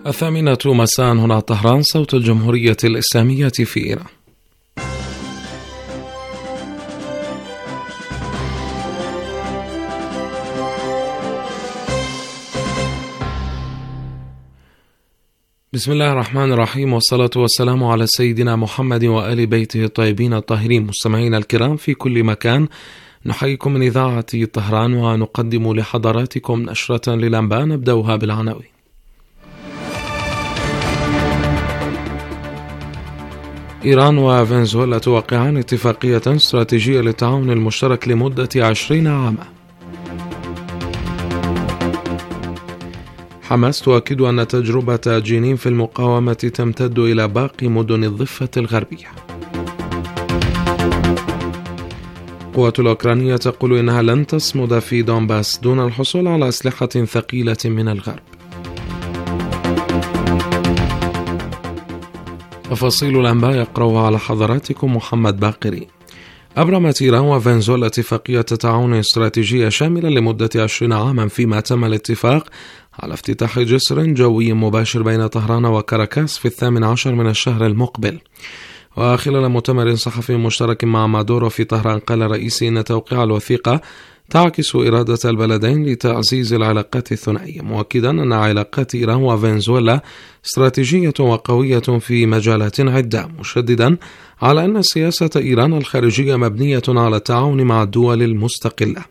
الثامنة مساء هنا طهران، صوت الجمهورية الإسلامية في إيران. بسم الله الرحمن الرحيم، والصلاة والسلام على سيدنا محمد وآل بيته الطيبين الطاهرين. مستمعينا الكرام في كل مكان، نحييكم من إذاعة طهران ونقدم لحضراتكم نشرة للأنباء نبدأها بالعناوين. إيران وفنزويلا توقعان اتفاقية استراتيجية للتعاون المشترك لمدة 20 عاما. حماس تؤكد أن تجربة جنين في المقاومة تمتد إلى باقي مدن الضفة الغربية. القوات الأوكرانية تقول إنها لن تصمد في دونباس دون الحصول على أسلحة ثقيلة من الغرب. تفاصيل الأنباء يقرأها على حضراتكم محمد باقري. أبرمت إيران وفنزويلا اتفاقية تعاون استراتيجية شاملة لمدة 20 عاما، فيما تم الاتفاق على افتتاح جسر جوي مباشر بين طهران وكاراكاس في 18 من الشهر المقبل. وخلال مؤتمر صحفي مشترك مع مادورو في طهران، قال الرئيس إن توقيع الوثيقة تعكس إرادة البلدين لتعزيز العلاقات الثنائية، مؤكدا أن علاقات إيران وفنزويلا استراتيجية وقوية في مجالات عدة، مشددا على أن سياسة إيران الخارجية مبنية على التعاون مع الدول المستقلة.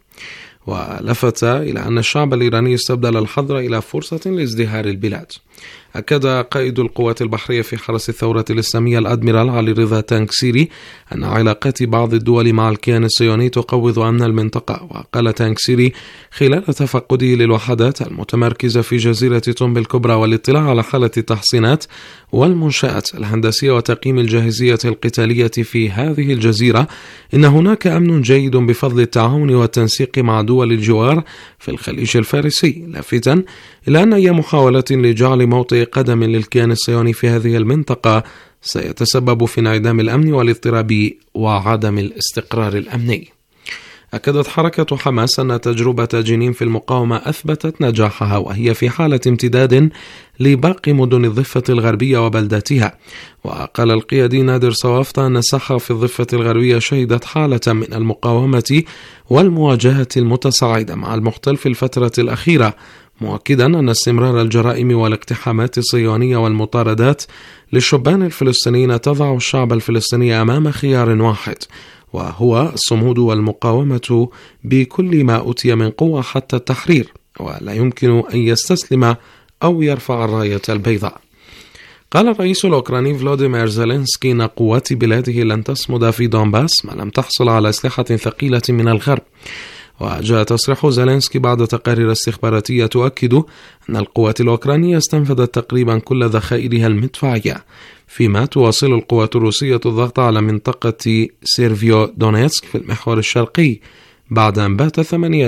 ولفت إلى أن الشعب الإيراني استبدل الحظر إلى فرصة لازدهار البلاد. أكد قائد القوات البحرية في حرس الثورة الإسلامية الأدميرال علي رضا تانكسيري أن علاقات بعض الدول مع الكيان الصهيوني تقوض أمن المنطقة. وقال تانكسيري خلال تفقده للوحدات المتمركزة في جزيرة طنب الكبرى والاطلاع على حالة التحصينات والمنشآت الهندسية وتقييم الجاهزية القتالية في هذه الجزيرة، إن هناك أمن جيد بفضل التعاون والتنسيق مع دول الجوار في الخليج الفارسي، لافتاً إلى أن أي محاولة لجعل موطئ قدم للكيان الصهيوني في هذه المنطقة سيتسبب في انعدام الأمن والاضطراب وعدم الاستقرار الأمني. أكدت حركة حماس أن تجربة جنين في المقاومة أثبتت نجاحها، وهي في حالة امتداد لباقي مدن الضفة الغربية وبلداتها. وقال القيادي نادر صوافت أن الساحة في الضفة الغربية شهدت حالة من المقاومة والمواجهة المتصاعدة مع المحتل في الفترة الأخيرة، مؤكدا أن استمرار الجرائم والاقتحامات الصهيونية والمطاردات للشبان الفلسطينيين تضع الشعب الفلسطيني أمام خيار واحد، وهو الصمود والمقاومة بكل ما أوتي من قوة حتى التحرير، ولا يمكن أن يستسلم أو يرفع الراية البيضاء. قال الرئيس الأوكراني فلوديمير زيلينسكي إن قوات بلاده لن تصمد في دونباس ما لم تحصل على أسلحة ثقيلة من الغرب. وجاء تصريح زيلينسكي بعد تقارير استخباراتية تؤكد أن القوات الأوكرانية استنفذت تقريبا كل ذخائرها المدفعية، فيما تواصل القوات الروسية الضغط على منطقة سيرفيو دونيتسك في المحور الشرقي، بعد أن بات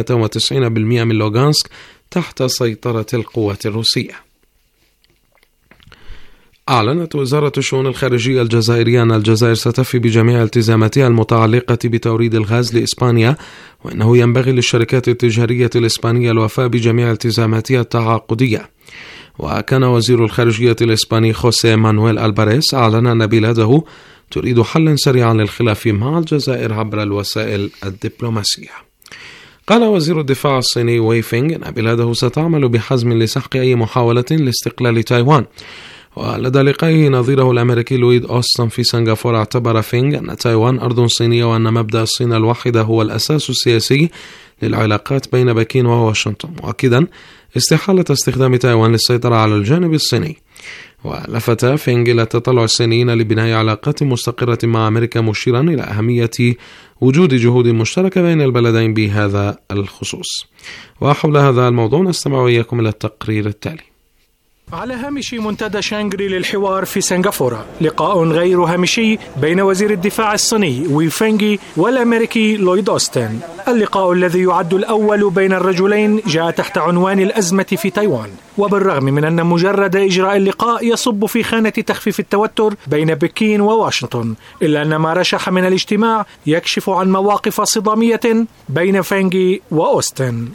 98% من لوغانسك تحت سيطرة القوات الروسية. أعلنت وزارة الشؤون الخارجية الجزائرية أن الجزائر ستفي بجميع التزاماتها المتعلقة بتوريد الغاز لإسبانيا، وأنه ينبغي للشركات التجارية الإسبانية الوفاء بجميع التزاماتها التعاقدية. وكان وزير الخارجية الإسباني خوسيه مانويل ألباريس أعلن أن بلاده تريد حلا سريعا للخلاف مع الجزائر عبر الوسائل الدبلوماسية. قال وزير الدفاع الصيني وي فينغ أن بلاده ستعمل بحزم لسحق أي محاولة لاستقلال تايوان. ولدى لقائه نظيره الأمريكي لويد أوستن في سنغافورة، اعتبر فينغ أن تايوان أرض صينية، وأن مبدأ الصين الواحدة هو الأساس السياسي للعلاقات بين بكين وواشنطن، مؤكدا استحالة استخدام تايوان للسيطرة على الجانب الصيني. ولفت فينغ إلى تطلع الصينيين لبناء علاقات مستقرة مع أمريكا، مشيرا إلى أهمية وجود جهود مشتركة بين البلدين بهذا الخصوص. وحول هذا الموضوع نستمع وإياكم إلى التقرير التالي. على هامش منتدى شانغري للحوار في سنغافورة، لقاء غير هامشي بين وزير الدفاع الصيني وي فينغ والأمريكي لويد أوستن. اللقاء الذي يعد الأول بين الرجلين جاء تحت عنوان الأزمة في تايوان، وبالرغم من أن مجرد إجراء اللقاء يصب في خانة تخفيف التوتر بين بكين وواشنطن، إلا أن ما رشح من الاجتماع يكشف عن مواقف صدامية بين فينغ وأوستن.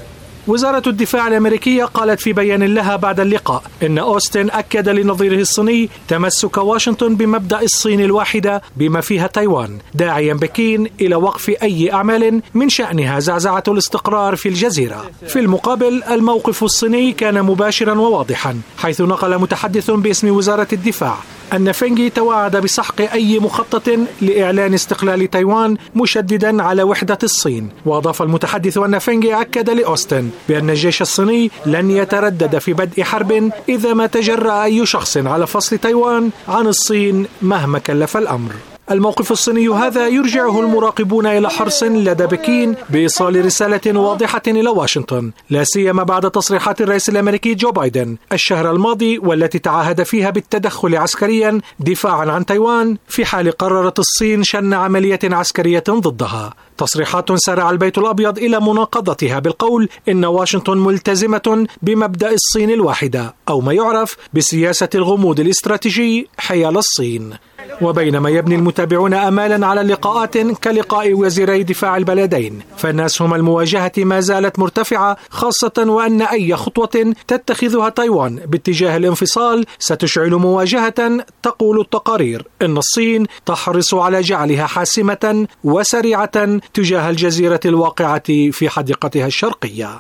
وزارة الدفاع الأمريكية قالت في بيان لها بعد اللقاء إن أوستن أكد لنظيره الصيني تمسك واشنطن بمبدأ الصين الواحدة بما فيها تايوان، داعيا بكين إلى وقف أي أعمال من شأنها زعزعة الاستقرار في الجزيرة. في المقابل الموقف الصيني كان مباشرا وواضحا، حيث نقل متحدث باسم وزارة الدفاع أن فينغ توعد بسحق أي مخطط لإعلان استقلال تايوان، مشددا على وحدة الصين. وأضاف المتحدث أن فينغ أكد لأوستن بأن الجيش الصيني لن يتردد في بدء حرب إذا ما تجرأ أي شخص على فصل تايوان عن الصين مهما كلف الأمر. الموقف الصيني هذا يرجعه المراقبون إلى حرص لدى بكين بإيصال رسالة واضحة إلى واشنطن، لا سيما بعد تصريحات الرئيس الأمريكي جو بايدن الشهر الماضي، والتي تعهد فيها بالتدخل عسكريا دفاعا عن تايوان في حال قررت الصين شن عملية عسكرية ضدها. تصريحات سارع البيت الأبيض إلى مناقضتها بالقول إن واشنطن ملتزمة بمبدأ الصين الواحدة، أو ما يعرف بسياسة الغموض الاستراتيجي حيال الصين. وبينما يبني المتابعون أمالا على لقاءات كلقاء وزيري دفاع البلدين، فالناسهم المواجهة ما زالت مرتفعة، خاصة وأن أي خطوة تتخذها تايوان باتجاه الانفصال ستشعل مواجهة تقول التقارير إن الصين تحرص على جعلها حاسمة وسريعة تجاه الجزيرة الواقعة في حديقتها الشرقية.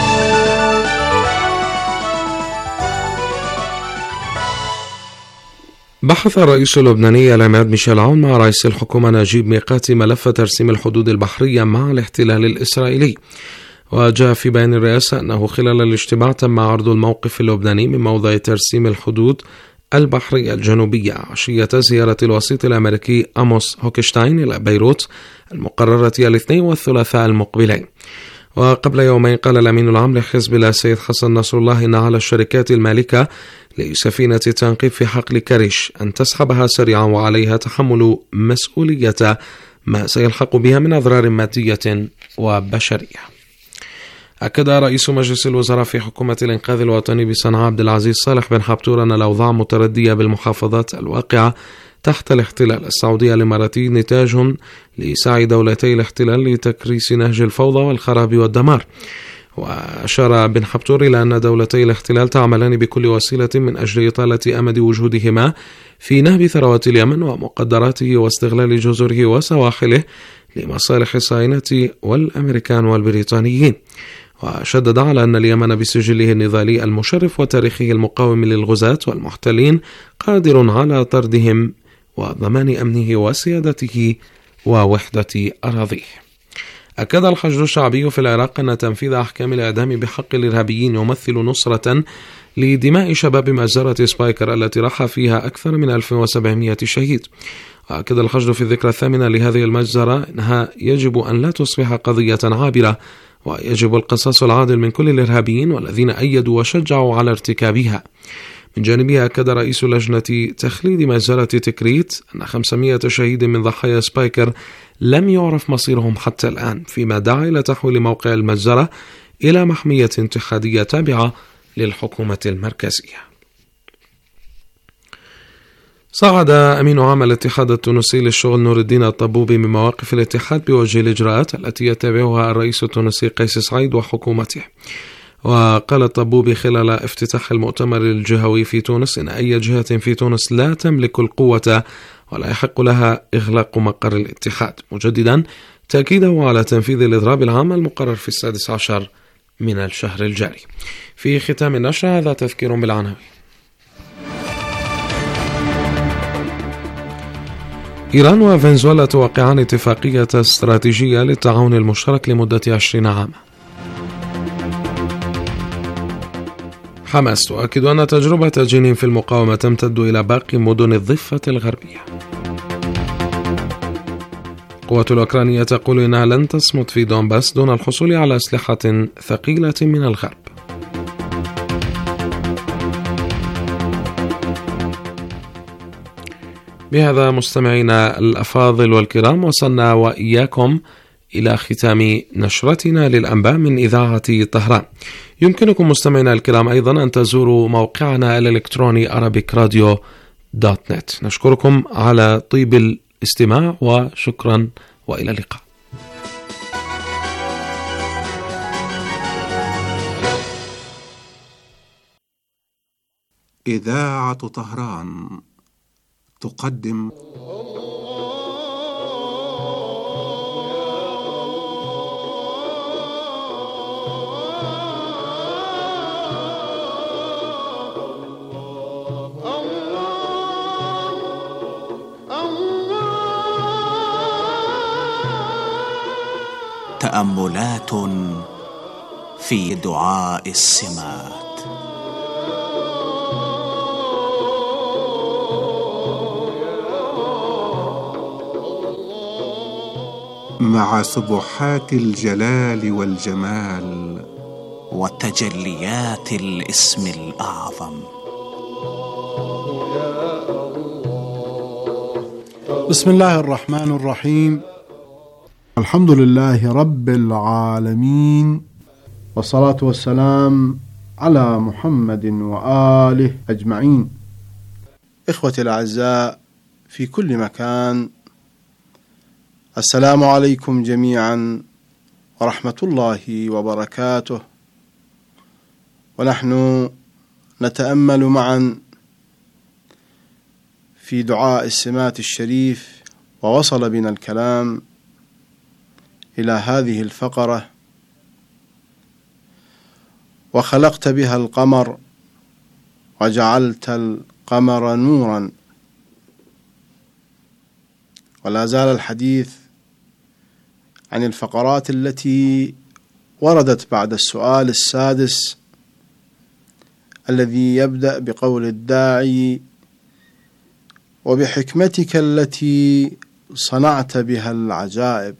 بحث الرئيس اللبناني العماد ميشيل عون مع رئيس الحكومة نجيب ميقاتي ملف ترسيم الحدود البحرية مع الاحتلال الإسرائيلي. وجاء في بيان الرئاسة أنه خلال الاجتماع تم عرض الموقف اللبناني من موضوع ترسيم الحدود البحرية الجنوبية عشية زيارة الوسيط الأمريكي أموس هوكشتاين إلى بيروت المقررة الاثنين والثلاثاء المقبلين. وقبل يومين قال الأمين العام لحزب الله السيد حسن نصر الله إن على الشركات المالكة لسفينة التنقيب في حقل كريش أن تسحبها سريعا، وعليها تحمل مسؤولية ما سيلحق بها من أضرار مادية وبشرية. أكد رئيس مجلس الوزراء في حكومة الإنقاذ الوطني بصنعاء عبد العزيز صالح بن حبتور أن الأوضاع متردية بالمحافظات الواقعة تحت الاحتلال السعودي الإماراتي نتاج لسعي دولتي الاحتلال لتكريس نهج الفوضى والخراب والدمار. وأشار بن حبتور إلى أن دولتي الاحتلال تعملان بكل وسيلة من أجل إطالة أمد وجودهما في نهب ثروات اليمن ومقدراته واستغلال جزره وسواحله لمصالح الصهاينة والأمريكان والبريطانيين. وشدد على أن اليمن بسجله النضالي المشرف وتاريخه المقاوم للغزاة والمحتلين قادر على طردهم وضمان أمنه وسيادته ووحدة أراضيه. أكد الحشد الشعبي في العراق أن تنفيذ أحكام الإعدام بحق الإرهابيين يمثل نصرة لدماء شباب مجزرة سبايكر التي راح فيها أكثر من 1700 شهيد. وأكد الحشد في الذكرى الثامنة لهذه المجزرة أنها يجب أن لا تصبح قضية عابرة، ويجب القصاص العادل من كل الإرهابيين والذين أيدوا وشجعوا على ارتكابها. من جانبها أكد رئيس لجنة تخليد مجزرة تكريت أن 500 شهيد من ضحايا سبايكر لم يعرف مصيرهم حتى الآن، فيما دعا إلى تحويل موقع المجزرة إلى محمية اتحادية تابعة للحكومة المركزية. صعد أمين عام الاتحاد التونسي للشغل نور الدين الطبوبي من مواقف الاتحاد بوجه الإجراءات التي يتبعها الرئيس التونسي قيس سعيد وحكومته. وقال الطبوبي خلال افتتاح المؤتمر الجهوي في تونس إن أي جهة في تونس لا تملك القوة ولا يحق لها إغلاق مقر الاتحاد، مجددا تأكيده على تنفيذ الإضراب العام المقرر في 16 من الشهر الجاري. في ختام النشر هذا تذكير بالعناوين. إيران وفنزويلا توقعان اتفاقية استراتيجية للتعاون المشترك لمدة 20 عاما. حماس تؤكد أن تجربة جنين في المقاومة تمتد إلى باقي مدن الضفة الغربية. القوات الأوكرانية تقول إنها لن تصمد في دونباس دون الحصول على أسلحة ثقيلة من الغرب. بهذا مستمعينا الأفاضل والكرام وصلنا وإياكم إلى ختام نشرتنا للأنباء من إذاعة طهران. يمكنكم مستمعينا الكرام أيضا أن تزوروا موقعنا الإلكتروني arabikradio.net. نشكركم على طيب الاستماع وشكرا، وإلى اللقاء. إذاعة طهران تقدم تأملات في دعاء السمات. مع سبحات الجلال والجمال وتجليات الاسم الأعظم. بسم الله الرحمن الرحيم. الحمد لله رب العالمين، والصلاة والسلام على محمد وآله أجمعين. إخوتي الأعزاء في كل مكان، السلام عليكم جميعا ورحمة الله وبركاته. ونحن نتأمل معا في دعاء السمات الشريف، ووصل بنا الكلام إلى هذه الفقرة: وخلقت بها القمر وجعلت القمر نورا. ولا زال الحديث عن الفقرات التي وردت بعد السؤال السادس الذي يبدأ بقول الداعي: وبحكمتك التي صنعت بها العجائب.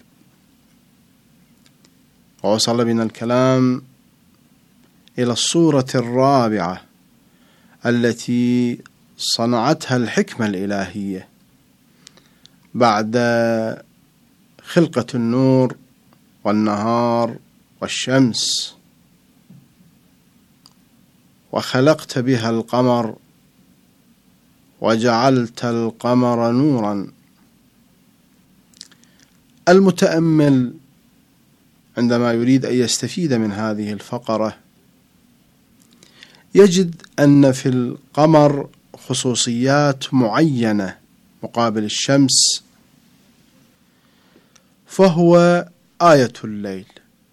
ووصل بنا الكلام إلى الصورة الرابعة التي صنعتها الحكمة الإلهية بعد خلقة النور والنهار والشمس. وخلقت بها القمر وجعلت القمر نورا. المتأمل عندما يريد أن يستفيد من هذه الفقرة يجد أن في القمر خصوصيات معينة مقابل الشمس، فهو آية الليل،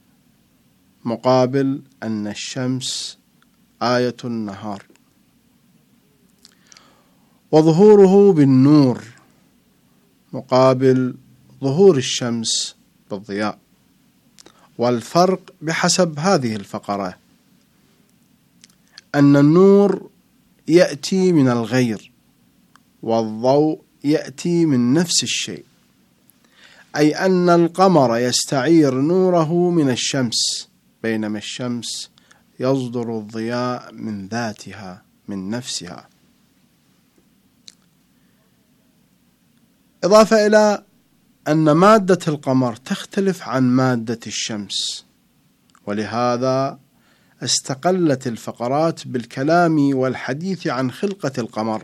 مقابل أن الشمس آية النهار. وظهوره بالنور مقابل ظهور الشمس بالضياء. والفرق بحسب هذه الفقرة أن النور يأتي من الغير، والضوء يأتي من نفس الشيء، أي أن القمر يستعير نوره من الشمس، بينما الشمس يصدر الضياء من ذاتها، من نفسها. إضافة إلى أن مادة القمر تختلف عن مادة الشمس، ولهذا استقلت الفقرات بالكلام والحديث عن خلقة القمر.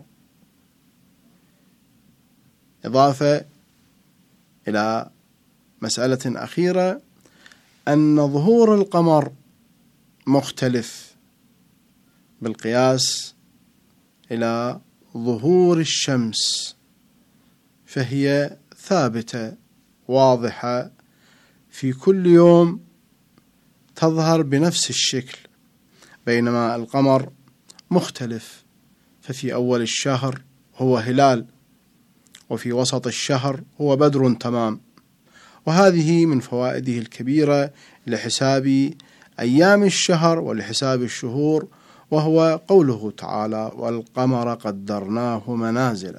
إضافة إلى مسألة أخيرة، أن ظهور القمر مختلف بالقياس إلى ظهور الشمس، فهي ثابتة واضحة في كل يوم تظهر بنفس الشكل، بينما القمر مختلف، ففي أول الشهر هو هلال، وفي وسط الشهر هو بدر تمام. وهذه من فوائده الكبيرة لحساب أيام الشهر ولحساب الشهور، وهو قوله تعالى: والقمر قدرناه منازل.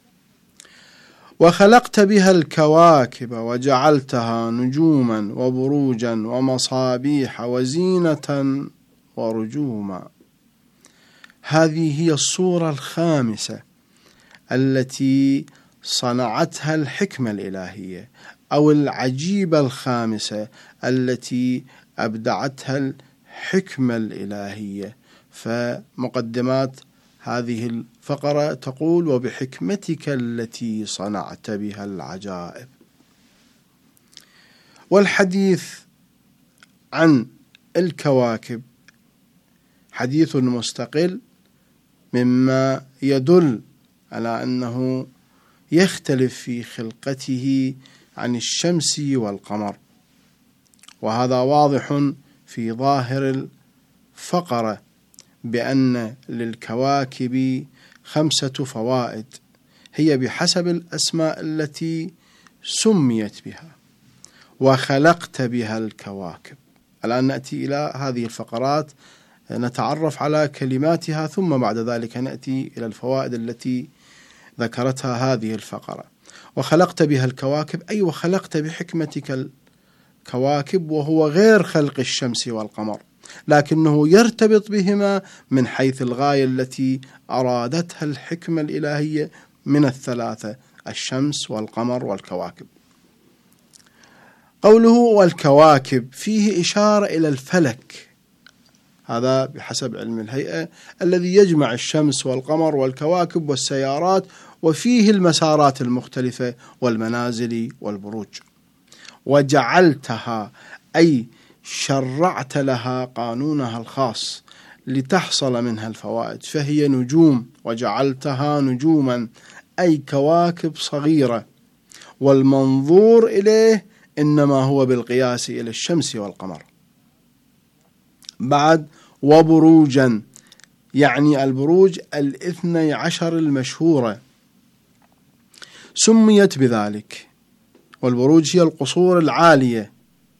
وخلقت بها الكواكب وجعلتها نجوما وبروجا ومصابيح وزينة ورجوما. هذه هي الصورة الخامسة التي صنعتها الحكمة الإلهية، أو العجيبة الخامسة التي أبدعتها الحكمة الإلهية. فمقدمات هذه الفقرة تقول: وبحكمتك التي صنعت بها العجائب. والحديث عن الكواكب حديث مستقل، مما يدل على أنه يختلف في خلقته عن الشمس والقمر، وهذا واضح في ظاهر الفقرة بأن للكواكب 5 فوائد هي بحسب الأسماء التي سميت بها وخلقت بها الكواكب. الآن نأتي إلى هذه الفقرات نتعرف على كلماتها، ثم بعد ذلك نأتي إلى الفوائد التي ذكرتها هذه الفقرة. وخلقت بها الكواكب أي وخلقت بحكمتك الكواكب، وهو غير خلق الشمس والقمر، لكنه يرتبط بهما من حيث الغاية التي أرادتها الحكمة الإلهية من الثلاثة: الشمس والقمر والكواكب. قوله والكواكب فيه إشارة إلى الفلك، هذا بحسب علم الهيئة الذي يجمع الشمس والقمر والكواكب والسيارات، وفيه المسارات المختلفة والمنازل والبروج. وجعلتها أي شرعت لها قانونها الخاص لتحصل منها الفوائد، فهي نجوم، وجعلتها نجوما أي كواكب صغيرة، والمنظور إليه إنما هو بالقياس إلى الشمس والقمر. بعد وبروجا، يعني البروج 12 المشهورة سميت بذلك، والبروج هي القصور العالية،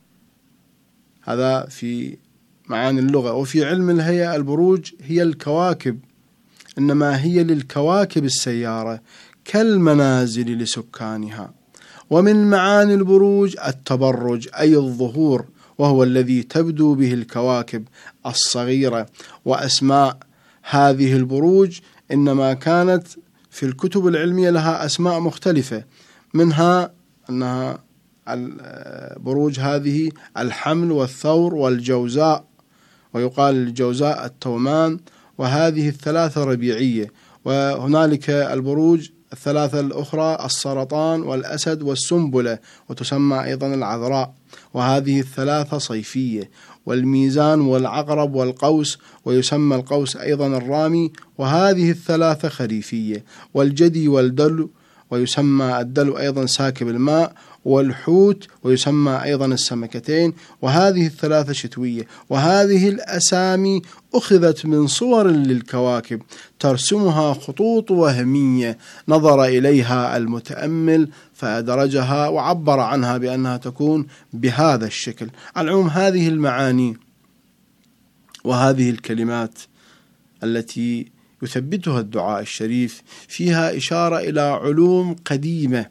هذا في معاني اللغة. وفي علم الهيئة البروج هي الكواكب، إنما هي للكواكب السيارة كالمنازل لسكانها. ومن معاني البروج التبرج أي الظهور، وهو الذي تبدو به الكواكب الصغيرة. وأسماء هذه البروج إنما كانت في الكتب العلمية لها أسماء مختلفة، منها أنها البروج هذه الحمل والثور والجوزاء، ويقال للجوزاء التومان، وهذه الثلاثة ربيعية. وهنالك البروج الثلاثة الأخرى السرطان والأسد والسنبلة، وتسمى أيضا العذراء، وهذه الثلاثة صيفية. والميزان والعقرب والقوس، ويسمى القوس أيضا الرامي، وهذه الثلاثة خريفية. والجدي والدلو، ويسمى الدلو أيضا ساكب الماء، والحوت، ويسمى أيضا السمكتين، وهذه الثلاثة شتوية. وهذه الأسامي أخذت من صور للكواكب ترسمها خطوط وهمية نظر إليها المتأمل فأدرجها وعبر عنها بأنها تكون بهذا الشكل. على العموم هذه المعاني وهذه الكلمات التي يثبتها الدعاء الشريف فيها إشارة إلى علوم قديمة،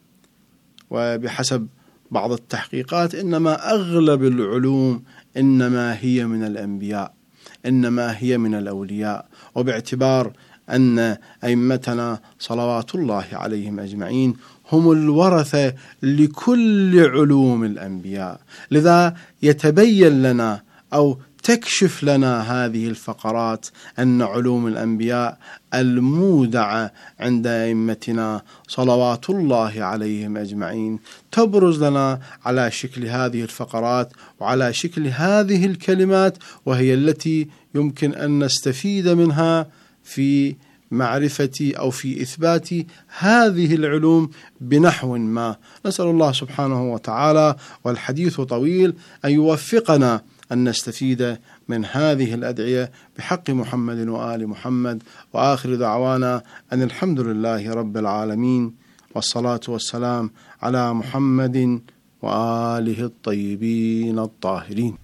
وبحسب بعض التحقيقات إنما أغلب العلوم إنما هي من الأنبياء، إنما هي من الأولياء. وباعتبار أن أئمتنا صلوات الله عليهم أجمعين هم الورثة لكل علوم الأنبياء، لذا يتبين لنا أو تكشف لنا هذه الفقرات أن علوم الأنبياء المودعة عند أئمتنا صلوات الله عليهم أجمعين تبرز لنا على شكل هذه الفقرات وعلى شكل هذه الكلمات، وهي التي يمكن أن نستفيد منها في معرفة أو في إثبات هذه العلوم بنحو ما. نسأل الله سبحانه وتعالى، والحديث طويل، أن يوفقنا أن نستفيد من هذه الأدعية بحق محمد وآل محمد. وآخر دعوانا أن الحمد لله رب العالمين، والصلاة والسلام على محمد وآله الطيبين الطاهرين.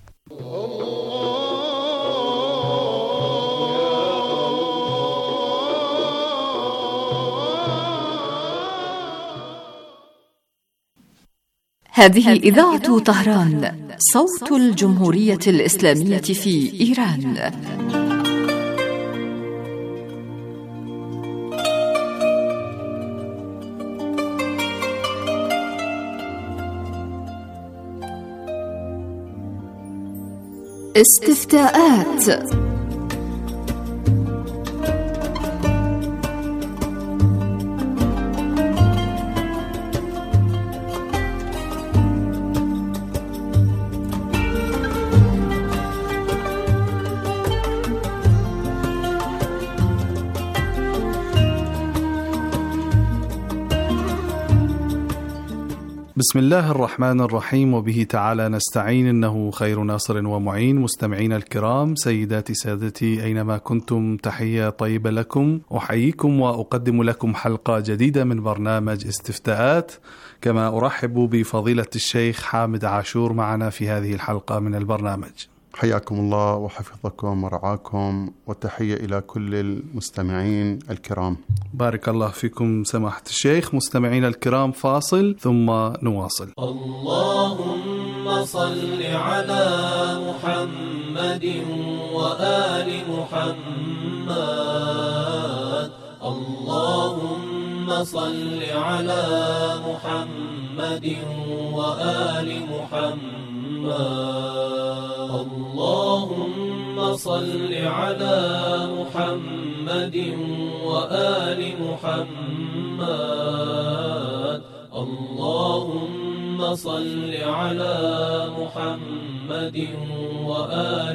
هذه إذاعة طهران، صوت الجمهورية الإسلامية في إيران. استفتاءات. بسم الله الرحمن الرحيم، وبه تعالى نستعين، إنه خير ناصر ومعين. مستمعين الكرام، سيداتي سادتي، أينما كنتم، تحية طيبة لكم. أحييكم وأقدم لكم حلقة جديدة من برنامج استفتاءات، كما أرحب بفضيلة الشيخ حامد عاشور معنا في هذه الحلقة من البرنامج. حياكم الله وحفظكم ورعاكم، وتحية إلى كل المستمعين الكرام. بارك الله فيكم سماحة الشيخ. مستمعين الكرام، فاصل ثم نواصل. اللهم صل على محمد وآل محمد. اللهم صل على محمد وآل محمد. اللهم صل على محمد وآل محمد. اللهم صل على محمد وآل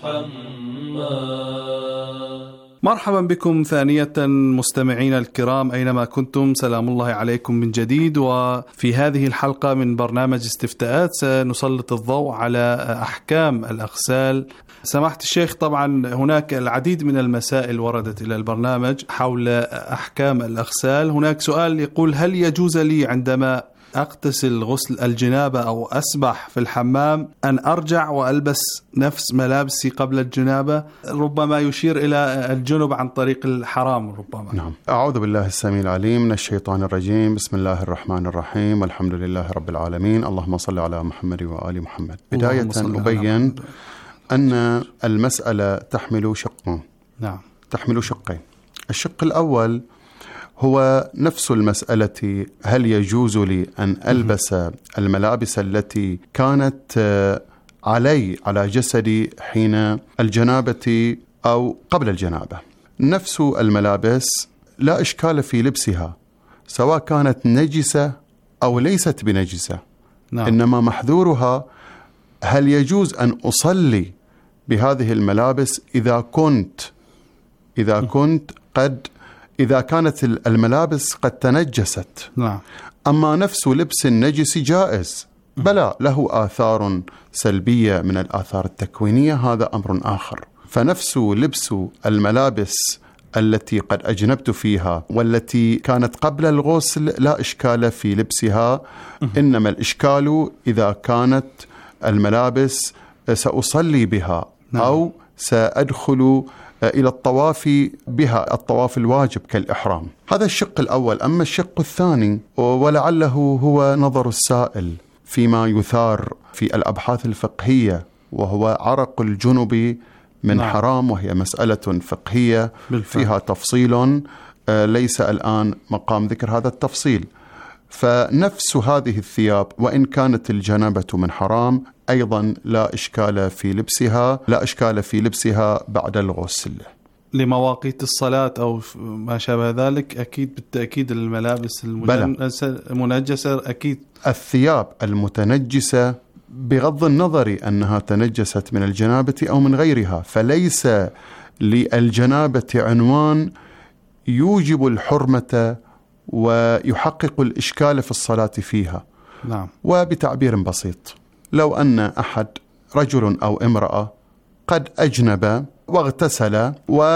محمد. مرحبا بكم ثانية مستمعين الكرام أينما كنتم، سلام الله عليكم من جديد. وفي هذه الحلقة من برنامج استفتاءات سنسلط الضوء على أحكام الأغسال. سماحة الشيخ، طبعا هناك العديد من المسائل وردت إلى البرنامج حول أحكام الأغسال. هناك سؤال يقول: هل يجوز لي عندما أغتسل غسل الجنابة أو أسبح في الحمام أن أرجع وألبس نفس ملابسي قبل الجنابة؟ ربما يشير إلى الجنب عن طريق الحرام ربما. نعم. أعوذ بالله السميع العليم من الشيطان الرجيم. بسم الله الرحمن الرحيم، والحمد لله رب العالمين، اللهم صل على محمد وآل محمد. بداية أبين أن المسألة تحمل شقين. نعم. تحمل شقين. الشق الأول هو نفس المسألة: هل يجوز لي أن ألبس الملابس التي كانت على جسدي حين الجنابة أو قبل الجنابة؟ نفس الملابس لا إشكال في لبسها، سواء كانت نجسة أو ليست بنجسة. نعم. إنما محذورها هل يجوز أن أصلي بهذه الملابس إذا كانت الملابس قد تنجست. نعم. أما نفس لبس النجس جائز، بلى له آثار سلبية من الآثار التكوينية، هذا أمر آخر. فنفس لبس الملابس التي قد أجنبت فيها والتي كانت قبل الغسل لا إشكال في لبسها، إنما الإشكال إذا كانت الملابس سأصلي بها أو سأدخل إلى الطواف بها، الطواف الواجب كالإحرام. هذا الشق الأول. أما الشق الثاني، ولعله هو نظر السائل فيما يثار في الأبحاث الفقهية، وهو عرق الجنب من حرام، وهي مسألة فقهية فيها تفصيل ليس الآن مقام ذكر هذا التفصيل. فنفس هذه الثياب وإن كانت الجنابة من حرام أيضا لا إشكال في لبسها بعد الغسل. لمواقيت الصلاة أو ما شابه ذلك أكيد بالتأكيد الملابس المنجسة أكيد. الثياب المتنجسة بغض النظر أنها تنجست من الجنابة أو من غيرها، فليس للجنابة عنوان يوجب الحرمة ويحقق الإشكال في الصلاة فيها. نعم. وبتعبير بسيط، لو أن أحد رجل أو امرأة قد أجنب واغتسل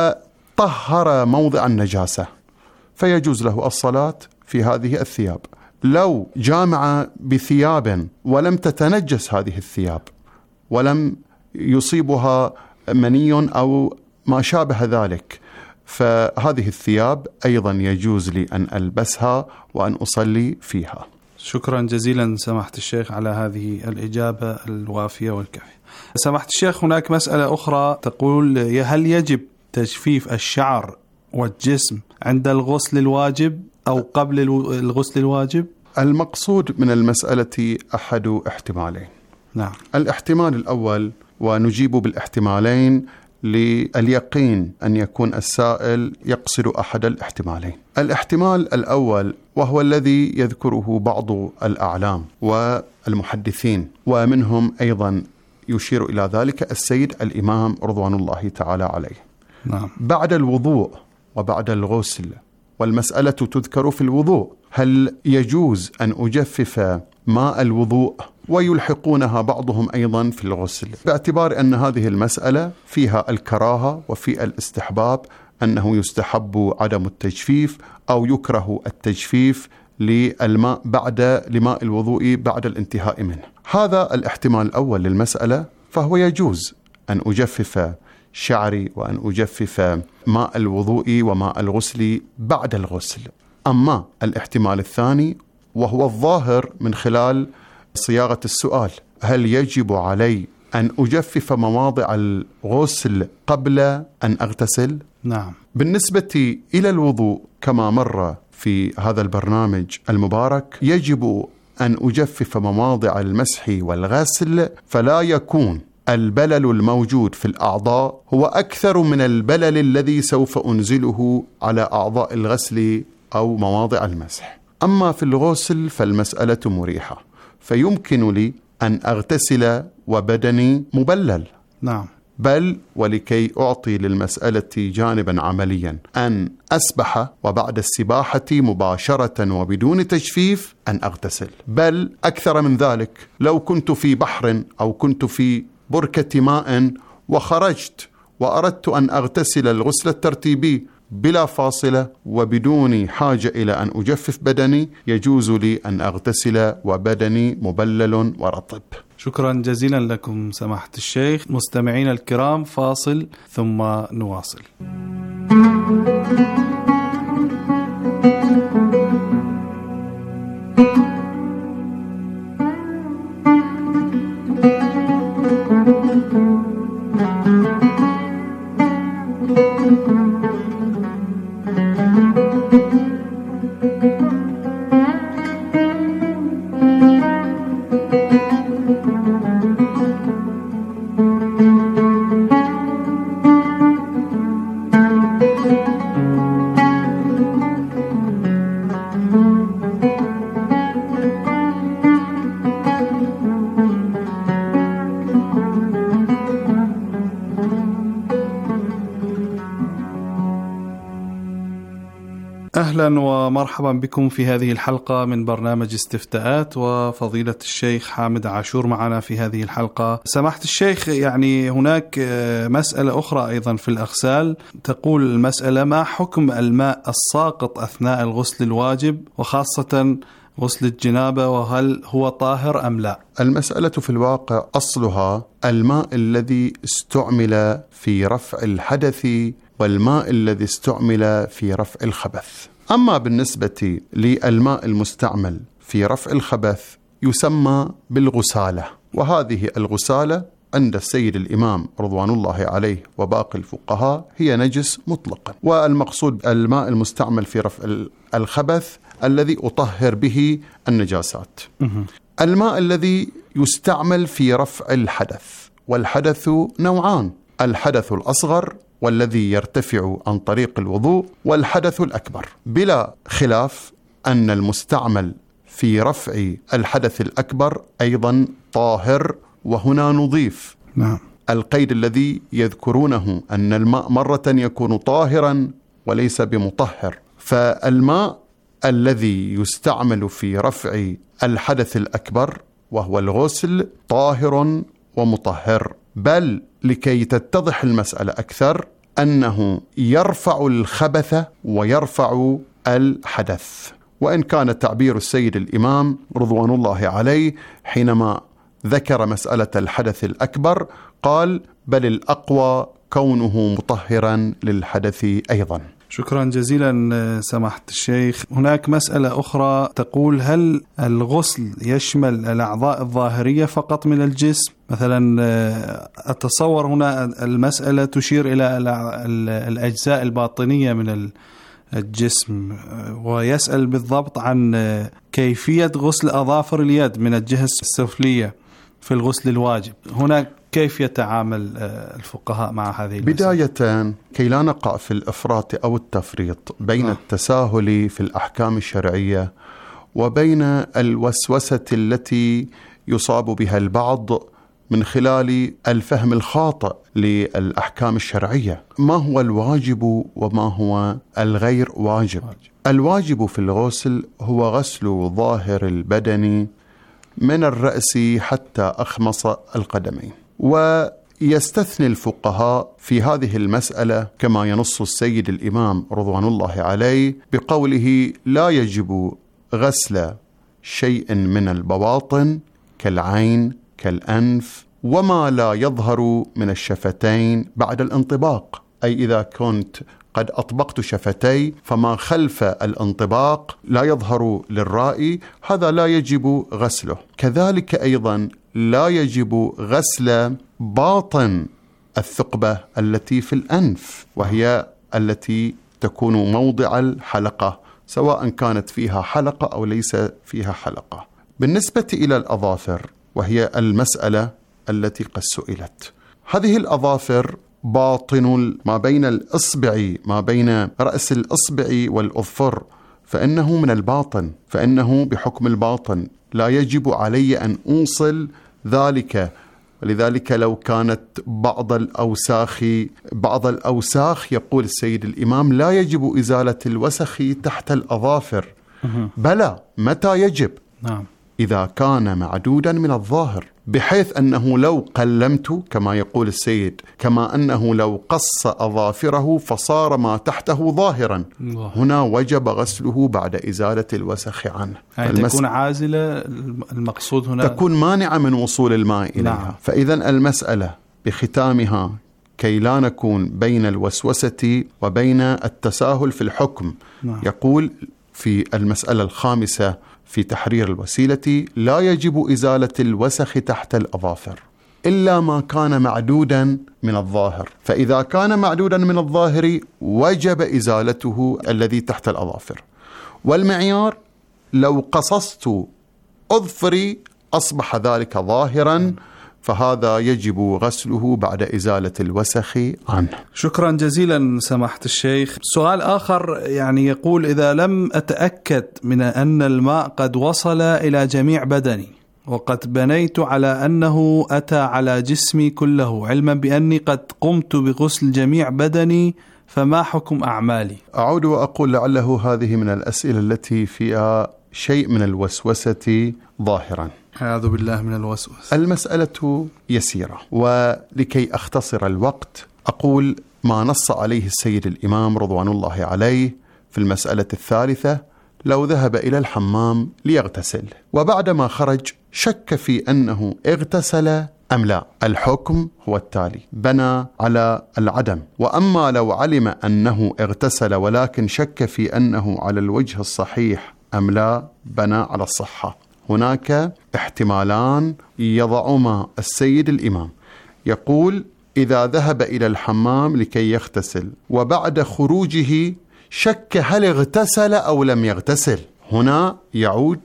وطهر موضع النجاسة، فيجوز له الصلاة في هذه الثياب. لو جامع بثياب ولم تتنجس هذه الثياب ولم يصيبها مني أو ما شابه ذلك، فهذه الثياب أيضا يجوز لي أن ألبسها وأن أصلي فيها. شكرا جزيلا سماحة الشيخ على هذه الإجابة الوافية والكافية. سماحة الشيخ، هناك مسألة أخرى تقول: هل يجب تجفيف الشعر والجسم عند الغسل الواجب أو قبل الغسل الواجب؟ المقصود من المسألة أحد احتمالين. نعم. الاحتمال الأول، ونجيب بالاحتمالين لليقين أن يكون السائل يقصد أحد الاحتمالين. الاحتمال الأول، وهو الذي يذكره بعض الأعلام والمحدثين، ومنهم أيضا يشير إلى ذلك السيد الإمام رضوان الله تعالى عليه. نعم. بعد الوضوء وبعد الغسل، والمسألة تذكر في الوضوء، هل يجوز أن أجفف ماء الوضوء، ويلحقونها بعضهم أيضا في الغسل، باعتبار أن هذه المسألة فيها الكراهة وفي الاستحباب، أنه يستحب عدم التجفيف أو يكره التجفيف للماء لماء الوضوء بعد الانتهاء منه. هذا الاحتمال الأول للمسألة، فهو يجوز أن أجفف شعري وأن أجفف ماء الوضوء وماء الغسل بعد الغسل. أما الاحتمال الثاني، وهو الظاهر من خلال صياغة السؤال، هل يجب علي أن أجفف مواضع الغسل قبل أن أغتسل؟ نعم. بالنسبة إلى الوضوء كما مر في هذا البرنامج المبارك، يجب أن أجفف مواضع المسح والغسل، فلا يكون البلل الموجود في الأعضاء هو أكثر من البلل الذي سوف أنزله على أعضاء الغسل أو مواضع المسح. أما في الغسل فالمسألة مريحة، فيمكن لي أن أغتسل وبدني مبلل. نعم. بل ولكي أعطي للمسألة جانبا عمليا، أن أسبح وبعد السباحة مباشرة وبدون تجفيف أن أغتسل. بل أكثر من ذلك، لو كنت في بحر أو كنت في بركة ماء وخرجت وأردت أن أغتسل الغسل الترتيبي بلا فاصلة وبدون حاجة إلى أن أجفف بدني، يجوز لي أن أغتسل وبدني مبلل ورطب. شكرا جزيلا لكم سماحة الشيخ. مستمعين الكرام، فاصل ثم نواصل. أهلا ومرحبا بكم في هذه الحلقة من برنامج استفتاءات، وفضيلة الشيخ حامد عاشور معنا في هذه الحلقة. سماحة الشيخ، يعني هناك مسألة أخرى أيضا في الأغسال، تقول المسألة: ما حكم الماء الساقط أثناء الغسل الواجب وخاصة غسل الجنابة، وهل هو طاهر أم لا؟ المسألة في الواقع أصلها الماء الذي استعمل في رفع الحدث والماء الذي استعمل في رفع الخبث. أما بالنسبة للماء المستعمل في رفع الخبث يسمى بالغسالة، وهذه الغسالة عند السيد الإمام رضوان الله عليه وباقي الفقهاء هي نجس مطلقا، والمقصود الماء المستعمل في رفع الخبث الذي أطهر به النجاسات. الماء الذي يستعمل في رفع الحدث، والحدث نوعان: الحدث الأصغر والذي يرتفع عن طريق الوضوء، والحدث الأكبر. بلا خلاف أن المستعمل في رفع الحدث الأكبر أيضا طاهر، وهنا نضيف القيد الذي يذكرونه أن الماء مرة يكون طاهرا وليس بمطهر. فالماء الذي يستعمل في رفع الحدث الأكبر وهو الغسل طاهر ومطهر، بل لكي تتضح المسألة أكثر أنه يرفع الخبث ويرفع الحدث. وإن كان تعبير السيد الإمام رضوان الله عليه حينما ذكر مسألة الحدث الأكبر قال: بل الأقوى كونه مطهرا للحدث أيضا. شكرا جزيلا سماحة الشيخ. هناك مسألة أخرى تقول: هل الغسل يشمل الأعضاء الظاهرية فقط من الجسم؟ مثلا أتصور هنا المسألة تشير إلى الأجزاء الباطنية من الجسم، ويسأل بالضبط عن كيفية غسل أظافر اليد من الجهة السفلية في الغسل الواجب. هنا كيف يتعامل الفقهاء مع هذه المسألة؟ بداية، كي لا نقع في الإفراط أو التفريط بين التساهل في الأحكام الشرعية وبين الوسوسة التي يصاب بها البعض من خلال الفهم الخاطئ للأحكام الشرعية. ما هو الواجب وما هو الغير واجب؟ الواجب في الغسل هو غسل ظاهر البدن من الرأس حتى أخمص القدمين. ويستثني الفقهاء في هذه المسألة كما ينص السيد الإمام رضوان الله عليه بقوله: لا يجب غسل شيء من البواطن كالعين كالأنف وما لا يظهر من الشفتين بعد الانطباق، أي إذا كنت قد أطبقت شفتي فما خلف الانطباق لا يظهر للرائي، هذا لا يجب غسله. كذلك أيضا لا يجب غسل باطن الثقبة التي في الأنف، وهي التي تكون موضع الحلقة، سواء كانت فيها حلقة أو ليس فيها حلقة. بالنسبة إلى الأظافر، وهي المسألة التي قد سئلت، هذه الأظافر باطن ما بين الإصبع، ما بين رأس الإصبع والأظفر، فإنه من الباطن، فإنه بحكم الباطن لا يجب علي أن أوصل ذلك. ولذلك لو كانت بعض الأوساخ يقول السيد الإمام لا يجب إزالة الوسخ تحت الأظافر. بلى، متى يجب؟ نعم، إذا كان معدودا من الظاهر، بحيث أنه لو قلمت كما يقول السيد، كما أنه لو قص أظافره فصار ما تحته ظاهرا، هنا وجب غسله بعد إزالة الوسخ عنه. يعني تكون عازلة، المقصود هنا تكون مانعة من وصول الماء إليها. نعم. فإذا المسألة بختامها كي لا نكون بين الوسوسة وبين التساهل في الحكم. نعم. يقول في المسألة الخامسة في تحرير الوسيلة: لا يجب إزالة الوسخ تحت الأظافر إلا ما كان معدودا من الظاهر، فإذا كان معدودا من الظاهر وجب إزالته الذي تحت الأظافر. والمعيار لو قصصت أظفري أصبح ذلك ظاهرا، فهذا يجب غسله بعد إزالة الوسخ عنه. شكرا جزيلا سماحة الشيخ. سؤال آخر يعني يقول: إذا لم أتأكد من أن الماء قد وصل إلى جميع بدني وقد بنيت على أنه أتى على جسمي كله، علما بأني قد قمت بغسل جميع بدني، فما حكم أعمالي؟ أعود وأقول لعله هذه من الأسئلة التي فيها شيء من الوسوسة ظاهرا. أعوذ بالله من الوسوسة. المسألة يسيرة، ولكي أختصر الوقت أقول ما نص عليه السيد الإمام رضوان الله عليه في المسألة الثالثة: لو ذهب إلى الحمام ليغتسل وبعدما خرج شك في أنه اغتسل أم لا، الحكم هو التالي: بنى على العدم. وأما لو علم أنه اغتسل ولكن شك في أنه على الوجه الصحيح أم لا، بنى على الصحة. هناك احتمالان يضعهما السيد الإمام، يقول: إذا ذهب إلى الحمام لكي يغتسل وبعد خروجه شك هل اغتسل أو لم يغتسل، هنا يعود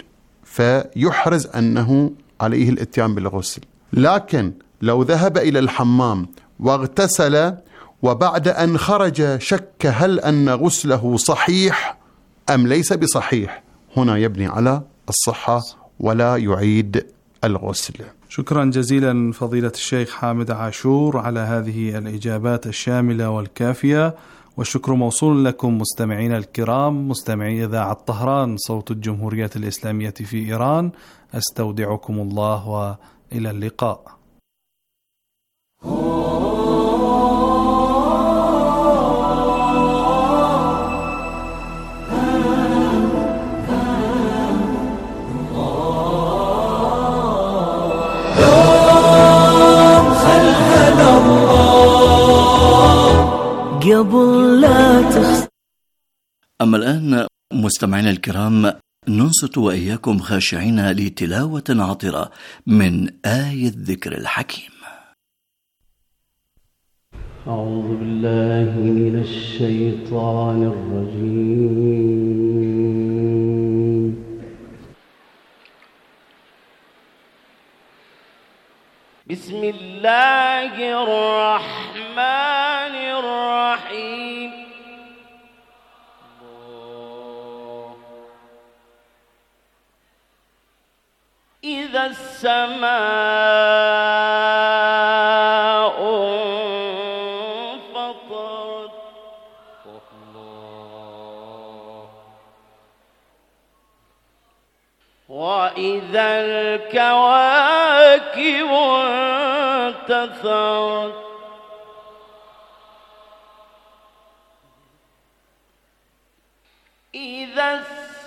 فيحرز أنه عليه الاتيان بالغسل. لكن لو ذهب إلى الحمام واغتسل وبعد أن خرج شك هل أن غسله صحيح أم ليس بصحيح، هنا يبني على الصحة ولا يعيد الغسل. شكرا جزيلا فضيلة الشيخ حامد عاشور على هذه الإجابات الشاملة والكافية، والشكر موصول لكم مستمعين الكرام، مستمعي إذاعة طهران صوت الجمهورية الإسلامية في إيران. أستودعكم الله وإلى اللقاء. أما الآن مستمعينا الكرام ننصت وإياكم خاشعين لتلاوة عطرة من آية الذكر الحكيم. أعوذ بالله من الشيطان الرجيم. بسم الله الرحمن الرحيم. إذا السماء انفطرت وإذا الكواكب انتثرت إذا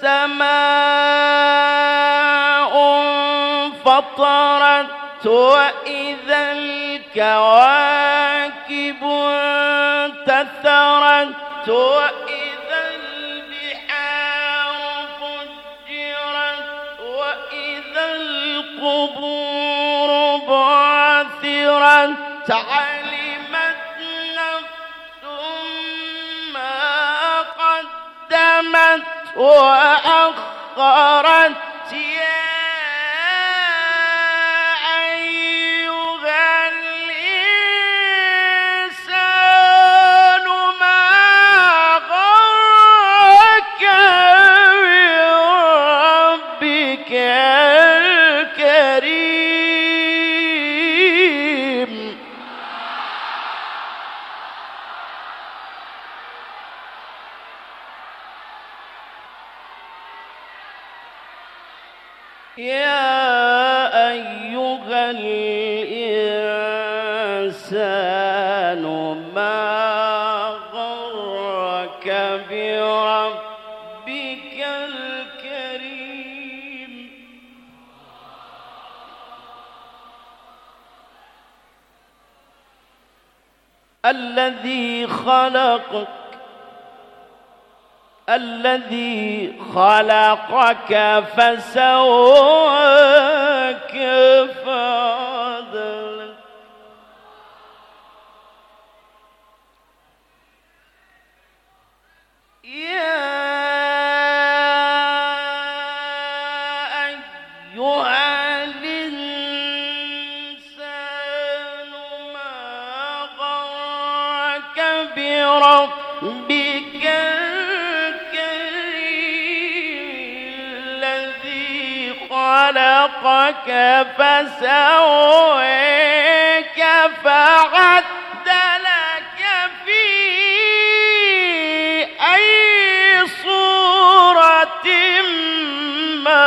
السماء انفطرت وإذا الكواكب انتثرت وإذا البحار فجرت وإذا القبور بعثرت علمت نفس ما قدمت وأخرت يا أيها الإنسان ما غرك بربك الكريم الذي خلقك فسواك فعدلك يا أيها الإنسان ما غرك بربك خلقك فسواك فعدلك في أي صورة ما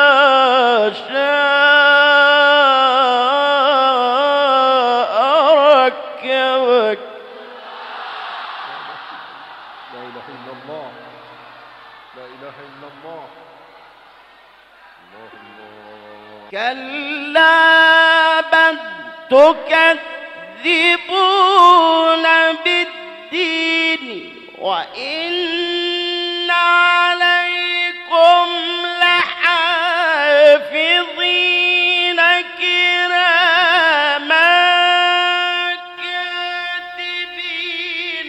شاء ركبك لا إله إلا الله لا إله إلا الله كلا بل تكذبون بالدين وإن عليكم لحافظين كراما كاتبين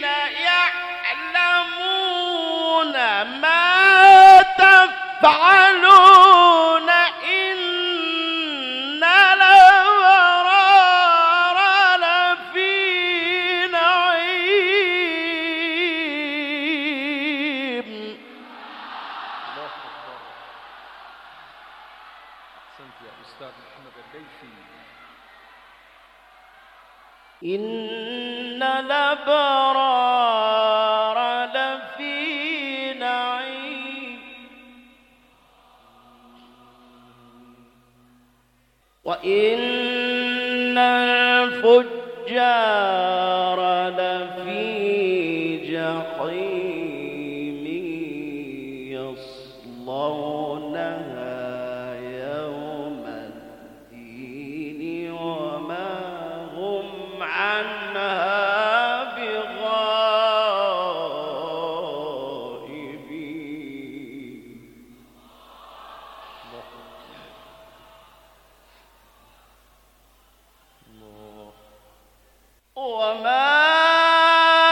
يعلمون ما تفعلون إن الأبرار لفي نعيم وإن الفجار لفي جحيم يصلونها يوم الدين وما هم عنها بغائبين وما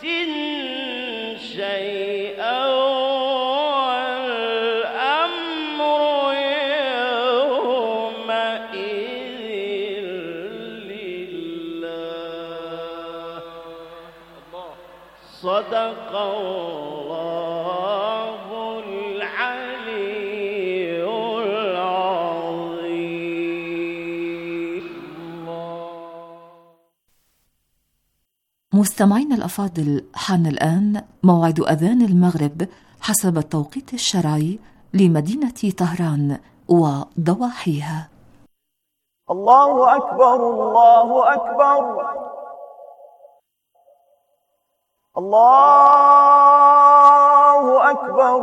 شيئا والأمر يومئذ لله. صدق الله العلي العظيم. مستمعينا الأفاضل، حان الآن موعد أذان المغرب حسب التوقيت الشرعي لمدينة طهران وضواحيها. الله أكبر الله أكبر الله أكبر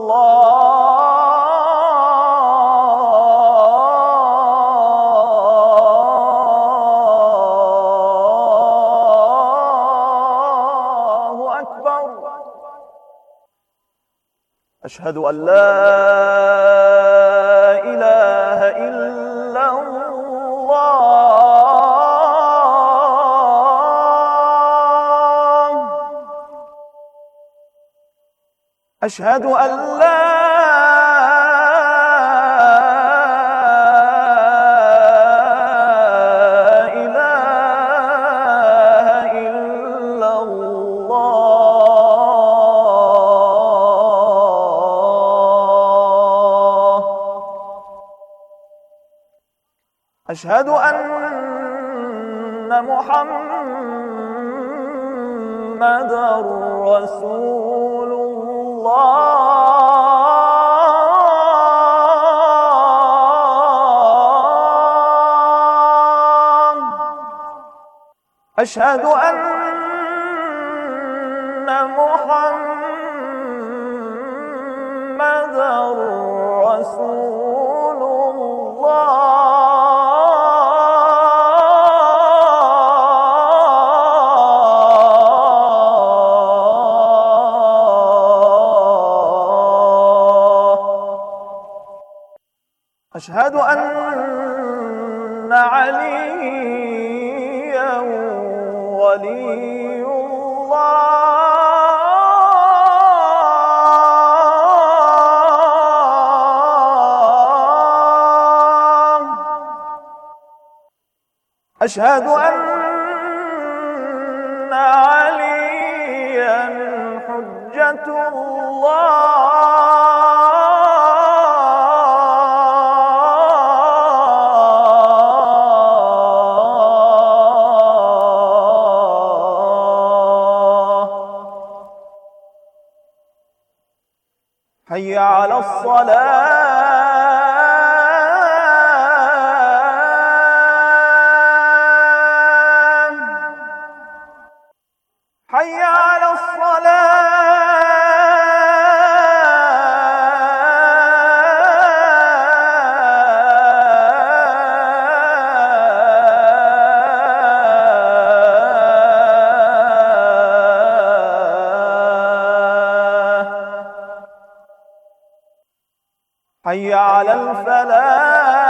الله أكبر. أشهد أن لا إله إلا الله. أشهد أن لا إله إلا الله. أشهد أن محمدًا رسول الله. أشهد أن محمدًا رسول أشهد أن عليا ولي الله. أشهد أن عليا حجة الله. حي على الصلاة. حي على حي على الفلاح.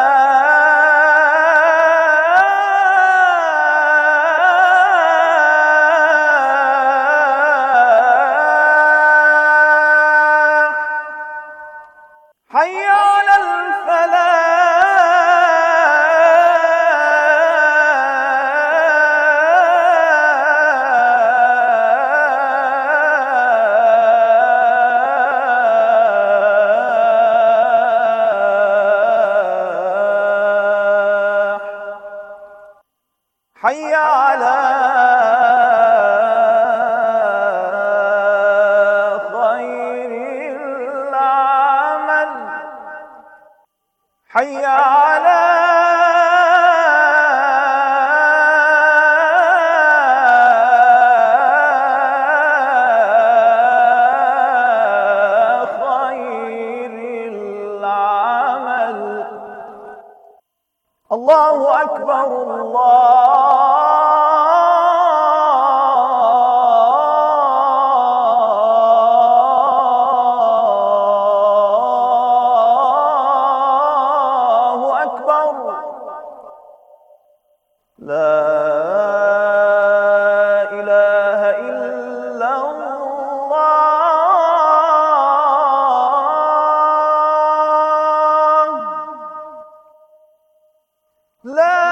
حي على حي على خير العمل. حي على خير العمل. الله أكبر الله أكبر. لا إله إلا إلا الله لا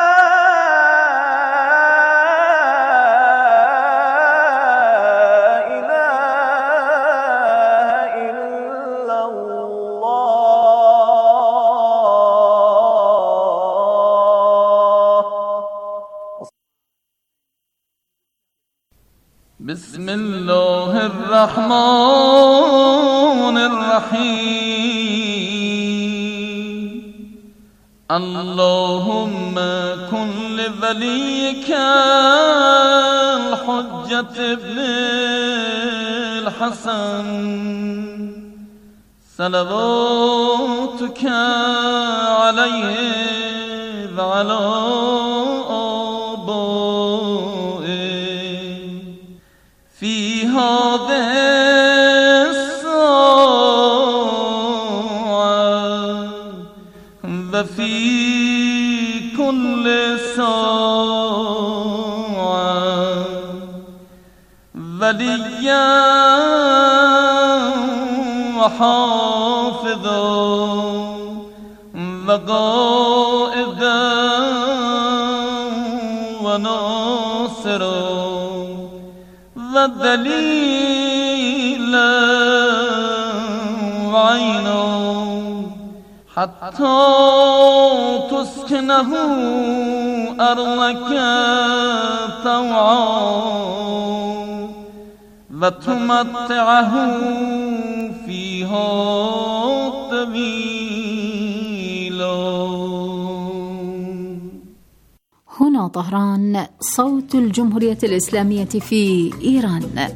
بسم الله الرحمن الرحيم اللهم كن لوليك الحجة ابن الحسن صلواتك عليه وعلى في هذه الساعة وفي كل ساعة وليا وحافظا وقائدا وناصرا ودليلا وعينا حتى تسكنه أرضك طوعا وتمتعه فيها طويلا. هنا طهران، صوت الجمهورية الإسلامية في إيران.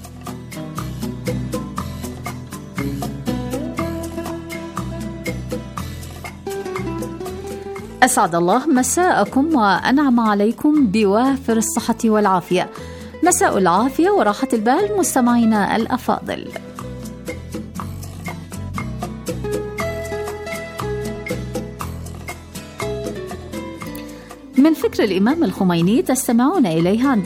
أسعد الله مساءكم وأنعم عليكم بوافر الصحة والعافية. مساء العافية وراحة البال مستمعينا الأفاضل. من فكر الإمام الخميني تستمعون إليها عند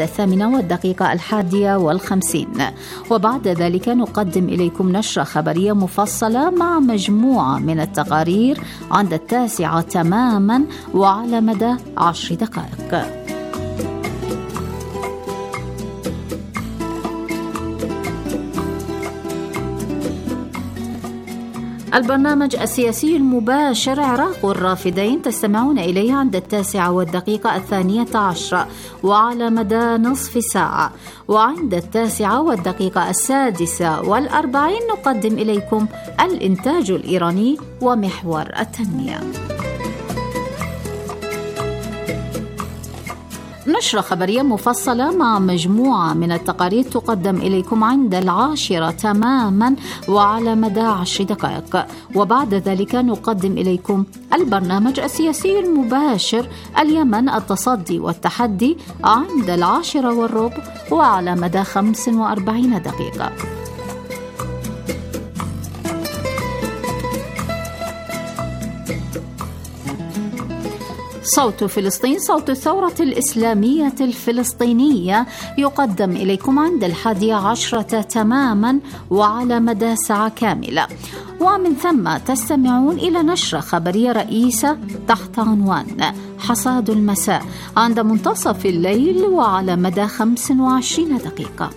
8:51، وبعد ذلك نقدم إليكم نشرة خبرية مفصلة مع مجموعة من التقارير عند 9 تماما وعلى مدى 10 دقائق. البرنامج السياسي المباشر عراق الرافدين تستمعون إليه عند 9:02 وعلى مدى نصف ساعة، وعند 9:46 نقدم إليكم الإنتاج الإيراني ومحور التنمية. نشرة خبرية مفصلة مع مجموعة من التقارير تقدم إليكم عند 10 تماما وعلى مدى 10 دقائق، وبعد ذلك نقدم إليكم البرنامج السياسي المباشر اليمن التصدي والتحدي عند 10:15 وعلى مدى 45 دقيقة. صوت فلسطين، صوت الثورة الإسلامية الفلسطينية يقدم إليكم عند 11 تماما وعلى مدى ساعة كاملة، ومن ثم تستمعون إلى نشرة خبرية رئيسة تحت عنوان حصاد المساء عند منتصف الليل وعلى مدى 25 دقيقة.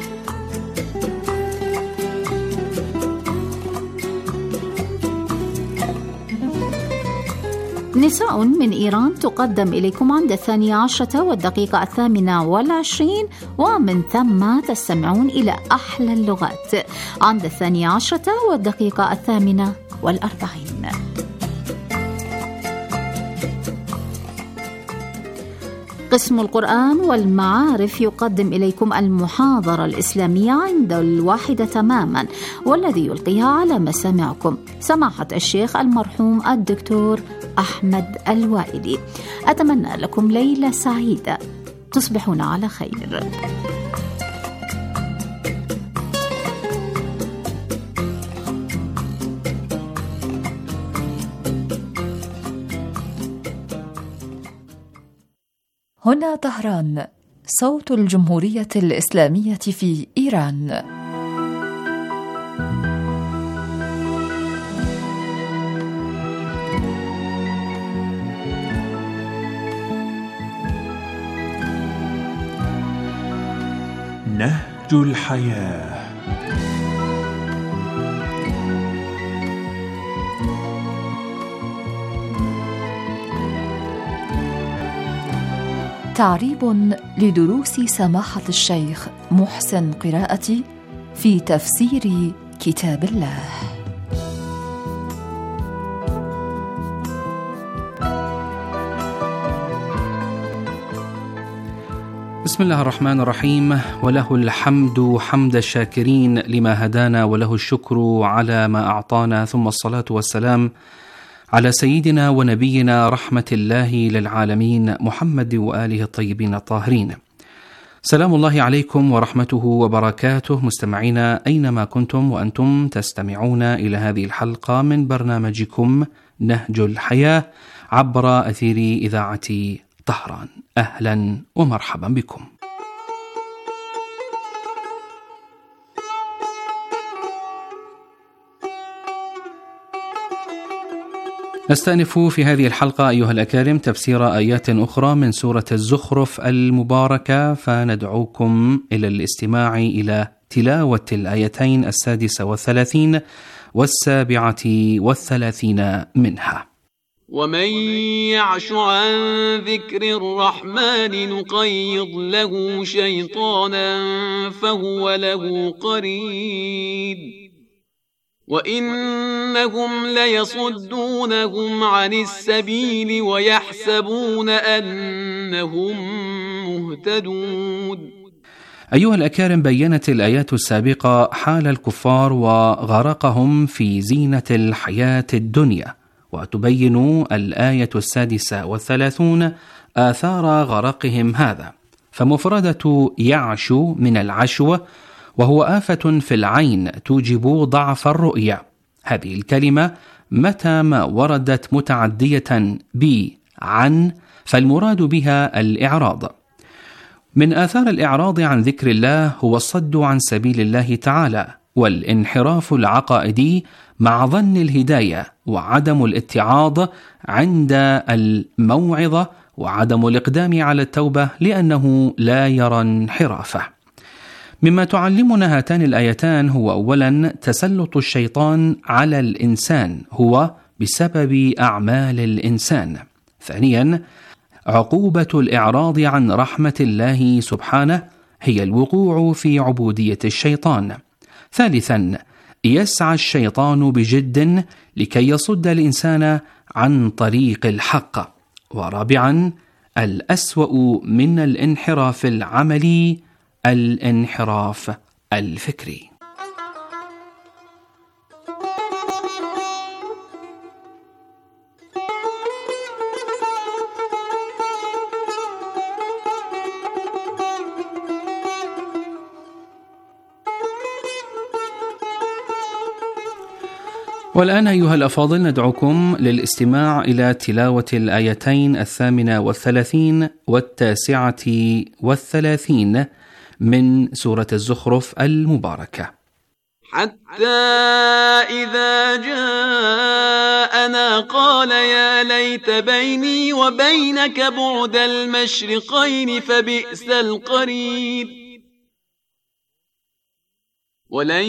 نساء من إيران تقدم إليكم عند 12:28، ومن ثم تستمعون إلى أحلى اللغات عند 12:48. قسم القرآن والمعارف يقدم إليكم المحاضرة الإسلامية عند 1 تماما، والذي يلقيها على مسامعكم سماحة الشيخ المرحوم الدكتور أحمد الوائلي. أتمنى لكم ليلة سعيدة، تصبحون على خير. هنا طهران صوت الجمهورية الإسلامية في إيران. نهج الحياة. تعريب لدروس سماحة الشيخ محسن قراءتي في تفسير كتاب الله. بسم الله الرحمن الرحيم. وله الحمد حمد الشاكرين لما هدانا، وله الشكر على ما أعطانا، ثم الصلاة والسلام على سيدنا ونبينا رحمة الله للعالمين محمد وآله الطيبين الطاهرين. سلام الله عليكم ورحمته وبركاته مستمعينا أينما كنتم وأنتم تستمعون إلى هذه الحلقة من برنامجكم نهج الحياة عبر أثير إذاعة طهران. أهلا ومرحبا بكم. نستأنف في هذه الحلقة أيها الأكارم تفسير آيات أخرى من سورة الزخرف المباركة، فندعوكم إلى الاستماع إلى تلاوة الآيتين 36 و37 منها. ومن يعش عن ذكر الرحمن نقيض له شيطانا فهو له قرين وإنهم ليصدونهم عن السبيل ويحسبون أنهم مهتدون. أيها الأكارم، بيّنت الآيات السابقة حال الكفار وغرقهم في زينة الحياة الدنيا، وتبين الآية 36 آثار غرقهم هذا. فمفردة يعشو من العشوة، وهو آفة في العين توجب ضعف الرؤية. هذه الكلمة متى ما وردت متعدية عن فالمراد بها الإعراض. من آثار الإعراض عن ذكر الله هو الصد عن سبيل الله تعالى، والانحراف العقائدي مع ظن الهداية، وعدم الاتعاظ عند الموعظة، وعدم الإقدام على التوبة لأنه لا يرى انحرافه. مما تعلمنا هاتان الآيتان هو أولا تسلط الشيطان على الإنسان هو بسبب أعمال الإنسان. ثانيا عقوبة الإعراض عن رحمة الله سبحانه هي الوقوع في عبودية الشيطان. ثالثا يسعى الشيطان بجد لكي يصد الإنسان عن طريق الحق. ورابعا الأسوأ من الانحراف العملي الانحراف الفكري. والآن أيها الأفاضل ندعوكم للاستماع إلى تلاوة الآيتين 38 و39 من سورة الزخرف المباركة. حتى إذا جاءنا قال يا ليت بيني وبينك بعد المشرقين فبئس القرين ولن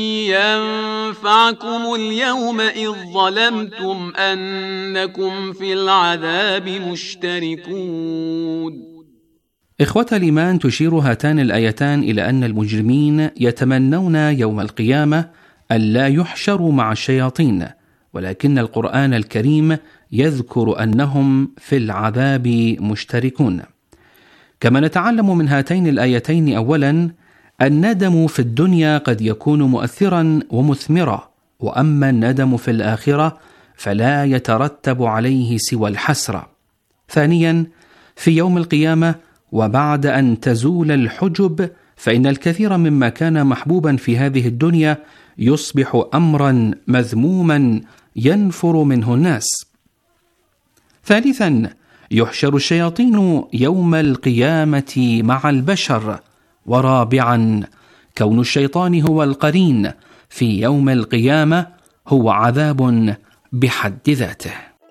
ينفعكم اليوم إذ ظلمتم أنكم في العذاب مشتركون. إخوة الإيمان، تشير هاتان الآيتان إلى أن المجرمين يتمنون يوم القيامة ألا يحشروا مع الشياطين، ولكن القرآن الكريم يذكر أنهم في العذاب مشتركون. كما نتعلم من هاتين الآيتين أولا الندم في الدنيا قد يكون مؤثرا ومثمرا، وأما الندم في الآخرة فلا يترتب عليه سوى الحسرة. ثانيا في يوم القيامة وبعد أن تزول الحجب فإن الكثير مما كان محبوبا في هذه الدنيا يصبح أمرا مذموما ينفر منه الناس. ثالثا يحشر الشياطين يوم القيامة مع البشر. ورابعا كون الشيطان هو القرين في يوم القيامة هو عذاب بحد ذاته.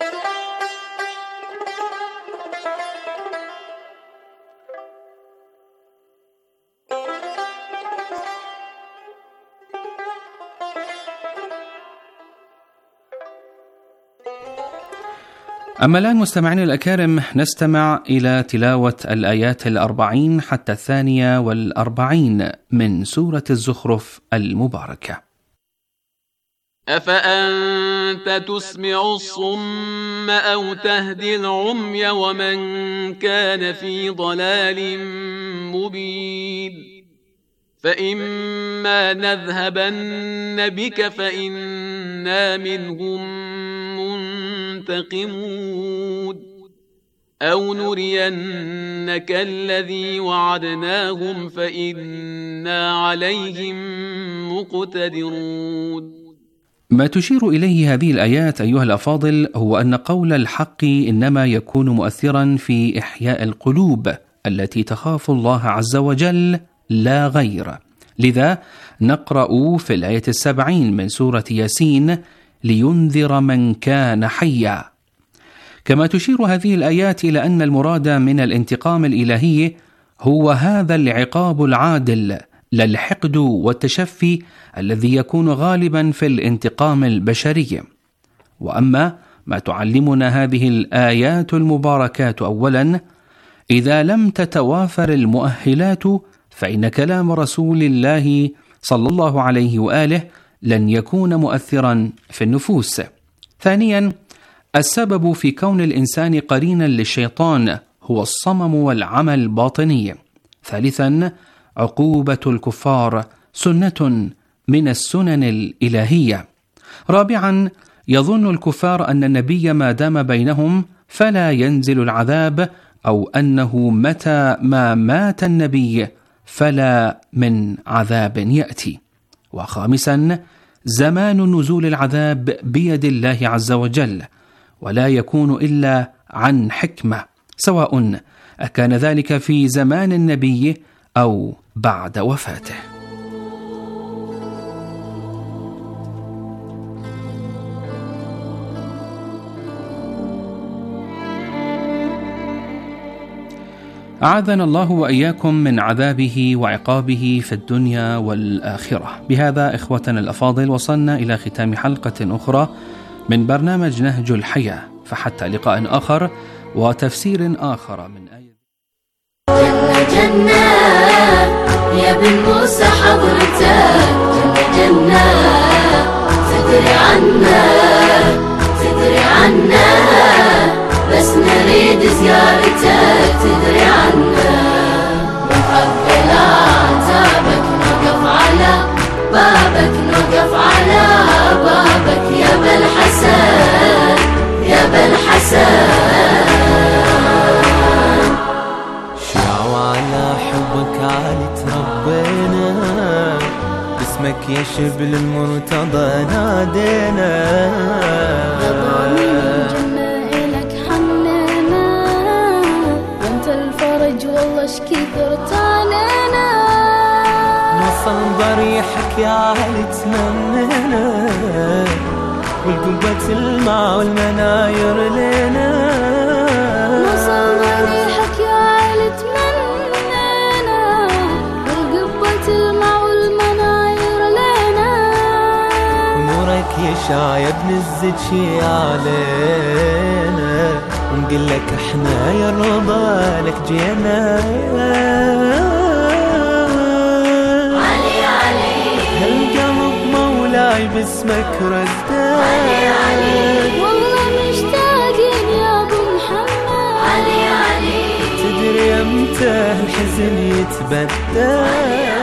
أما الآن مستمعين الأكارم نستمع إلى تلاوة الآيات 40 حتى 42 من سورة الزخرف المباركة. أفأنت تسمع الصم أو تهدي العمي ومن كان في ضلال مبين فإما نذهبن بك فإنا منهم منتقمون أو نرينك الذي وعدناهم فإنا عليهم مقتدرون. ما تشير إليه هذه الآيات أيها الأفاضل هو أن قول الحق إنما يكون مؤثرا في إحياء القلوب التي تخاف الله عز وجل لا غير. لذا نقرأ في الآية 70 من سورة ياسين لينذر من كان حيا. كما تشير هذه الآيات إلى أن المراد من الانتقام الإلهي هو هذا العقاب العادل، لا الحقد والتشفي الذي يكون غالبا في الانتقام البشري. وأما ما تعلمنا هذه الآيات المباركات أولا، إذا لم تتوافر المؤهلات فإن كلام رسول الله صلى الله عليه وآله لن يكون مؤثرا في النفوس. ثانيا السبب في كون الإنسان قرينا للشيطان هو الصمم والعمى الباطني. ثالثا عقوبة الكفار سنة من السنن الإلهية. رابعا يظن الكفار أن النبي ما دام بينهم فلا ينزل العذاب، أو أنه متى ما مات النبي فلا من عذاب يأتي. وخامسا زمان نزول العذاب بيد الله عز وجل، ولا يكون إلا عن حكمة، سواء أكان ذلك في زمان النبي أو بعد وفاته. أعاذنا الله وإياكم من عذابه وعقابه في الدنيا والآخرة. بهذا إخوتنا الأفاضل وصلنا إلى ختام حلقة أخرى من برنامج نهج الحياة، فحتى لقاء آخر وتفسير آخر من آية جنة جنة يا بن موسى حضرتك، جنة تدري عنا بس نريد زيارتك تدري عنا. نقبل عتابك نوقف على بابك، نوقف على بابك يا بالحسن، يا بالحسن. شعوا على حبك عالي تربينا، باسمك يا شبل المرتضى نادينا. والله شكثرت علينا، نوصل ضريحك يا علي تمنينا، والقبة الماء والمناير لينا. نوصل ضريحك يا علي تمنينا، والقبة الماء والمناير لينا. ونورك يشع يا ابن الزكي علينا، ونقول لك احنا يا الرضا لك جينا. علي علي هالقلب مولاي باسمك رزدان. علي علي والله مشتاقين يا ابو محمد. علي علي تدري امتى الحزن يتبدل.